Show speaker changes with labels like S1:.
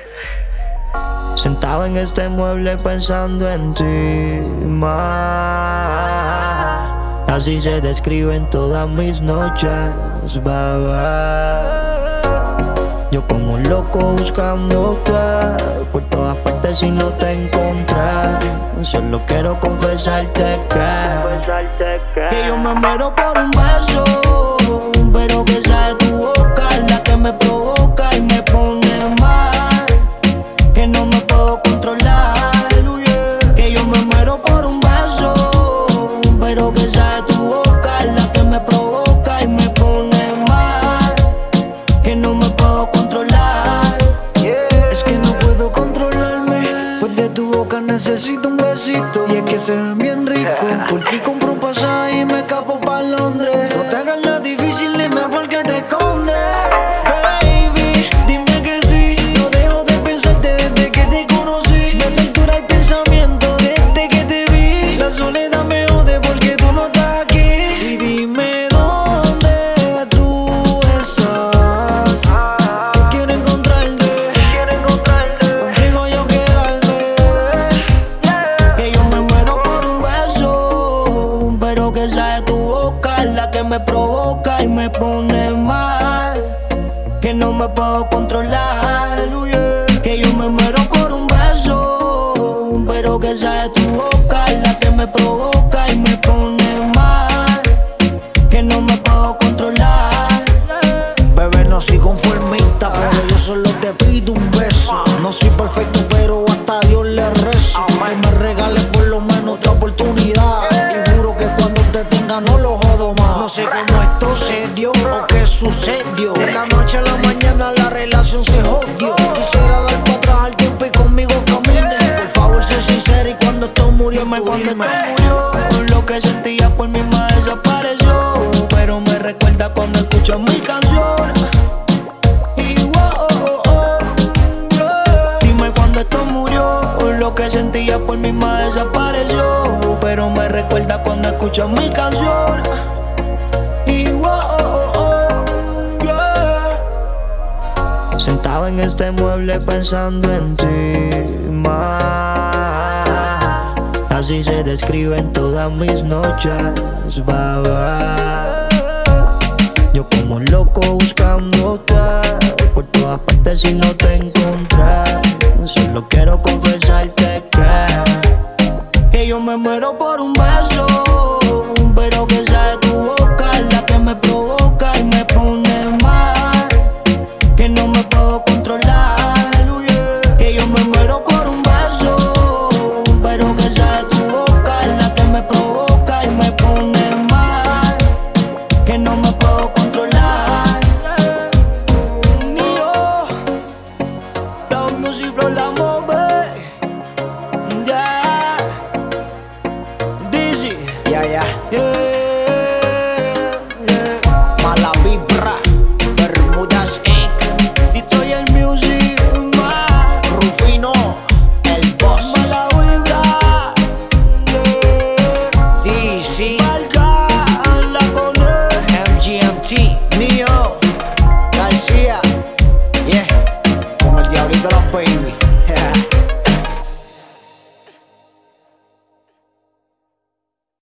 S1: Sentado en este mueble pensando en ti más. Así se describen todas mis noches, baba. Yo como un loco buscándote por todas partes y no te encontré. Solo quiero confesarte que yo me muero por un beso, pero que esa de tu boca es la que me provoca y me pone mal, que no me puedo controlar. Que yo me muero por un beso, pero que esa de tu boca es la que me provoca y me pone mal, que no me puedo controlar.
S2: Es que no puedo controlarme, pues de tu boca necesito un besito. Y es que se ven bien rico. Por ti compro un pasaje y me escapo pa' Londres. No te hagas la difícil, dime por qué te escondes. Baby, dime que sí. No dejo de pensarte desde que te conocí. Me tortura el pensamiento desde que te vi. La soledad me jode porque tú no estás aquí. Y dime dónde tú estás, que quiero encontrarte, contigo yo quedarme.
S1: Que yo me muero por un beso, pero que esa de tu boca es la que me provoca y me pone mal, que no me puedo controlar. Que yo me muero por un beso, pero que esa de tu boca es la que me provoca y me pone mal, que no me puedo controlar.
S2: Bebé, no soy conformista, pero yo solo te pido un beso. No soy perfecto, pero hasta Dios le rezo. Que me regales por lo menos otra oportunidad. Y juro que cuando te tenga no lo jodo más. No sé cómo esto se dio o qué sucedió. De la noche a la mañana la relación se jodió. Quisiera dar para atrás al tiempo y conmigo camine. Por favor, sé sincera y cuando esto murió,
S1: Dime
S2: tú
S1: cuando
S2: dime.
S1: esto murió, lo que sentía por mí más desapareció, pero me recuerda cuando escucho mi canción. Y yeah. Dime cuando esto murió, lo que sentía por mí más desapareció, pero me recuerda cuando escucho mi canción. Y yeah. Sentado en este mueble pensando en ti más. Así se describen todas mis noches, baba. Yo como un loco buscándote por todas partes y no te encontré. Solo quiero confesarte que yo me muero por un beso, pero que esa de